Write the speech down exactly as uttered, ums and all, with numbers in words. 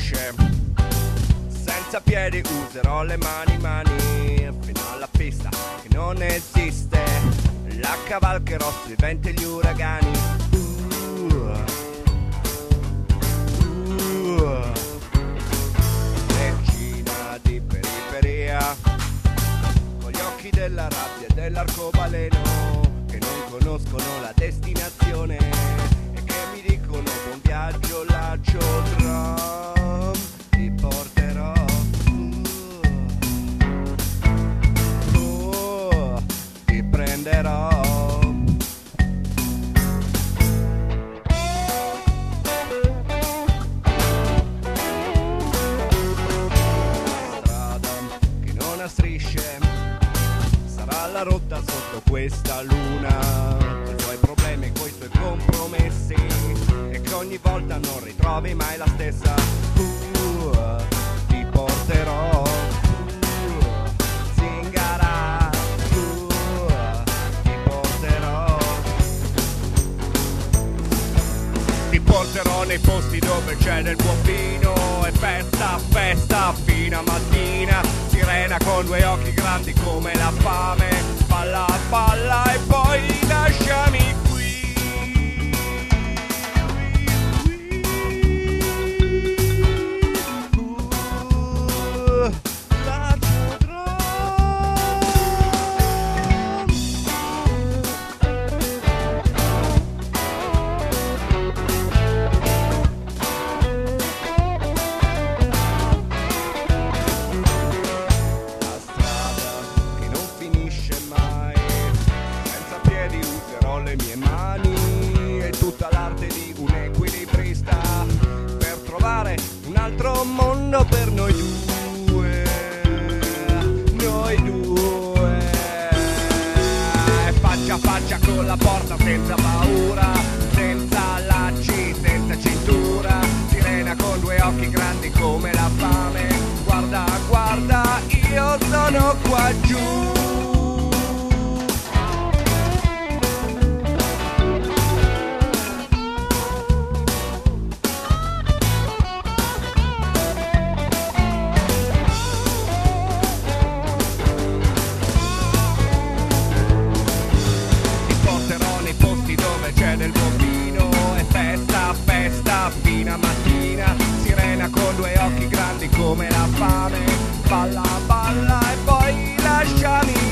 strisce, senza piedi userò le mani, mani, fino alla pista che non esiste. La cavalcherò sui venti e gli uragani. Uh, uh, Regina di periferia, con gli occhi della rabbia e dell'arcobaleno, che non conoscono la destinazione e che mi dicono buon viaggio laccio tram, ti porterò. Uh, uh, ti prenderò. Strada che non ha strisce sarà la rotta sotto questa luna, con i tuoi problemi, coi tuoi compromessi, e che ogni volta non ritrovi mai la stessa. Uh, ti porterò. Uh, zingara. Uh, ti porterò. Ti porterò nei posti dove c'è del buon vino e festa, festa fino a mattina. Sirena con due occhi grandi come la fame, balla, balla e poi lasciami qui. Uh, lascio le mie mani e tutta l'arte di un equilibrista per trovare un altro mondo per noi due, noi due, faccia a faccia con la porta senza paura, senza lacci, senza cintura, sirena con due occhi grandi come la fame, guarda, guarda, io sono qua giù. C'è del buon vino e festa, festa fino a mattina. Sirena con due occhi grandi come la fame, balla, balla e poi lasciami